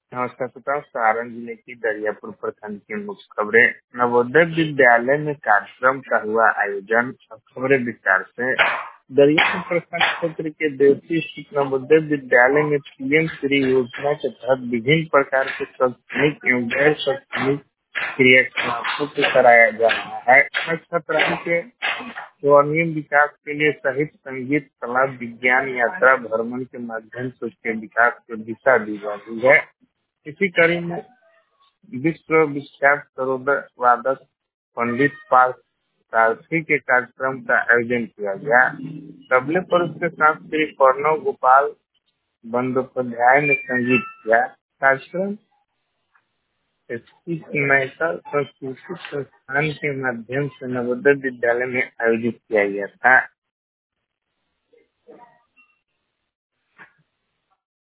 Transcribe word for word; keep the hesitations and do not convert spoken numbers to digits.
नमस्कार श्रोताओं, सारण जिले की दरियापुर प्रखंड की मुख्य खबरें। नवोदय विद्यालय में कार्यक्रम का हुआ आयोजन। खबरें विस्तार से। दरियापुर प्रखंड क्षेत्र के देवती स्थित नवोदय विद्यालय में पीएम श्री योजना के तहत विभिन्न प्रकार के शैक्षणिक एवं गैर शैक्षणिक क्रियाकलापों को कराया जा रहा है। छात्राओं के स्वर्णिम विकास के लिए सहित संगीत, कला, विज्ञान यात्रा भ्रमण के माध्यम से उसके विकास को दिशा दी जा रही है। इसी कड़ी में विश्व विख्यात सरोदर वादक पंडित पाल सारथी के कार्यक्रम का आयोजन किया गया। तबले पर उसके साथ श्री प्रणव गोपाल बंदोपाध्याय ने संगीत किया। कार्यक्रम इस मेहता संस्कृति संस्थान के माध्यम से नवोदय विद्यालय में आयोजित किया गया था।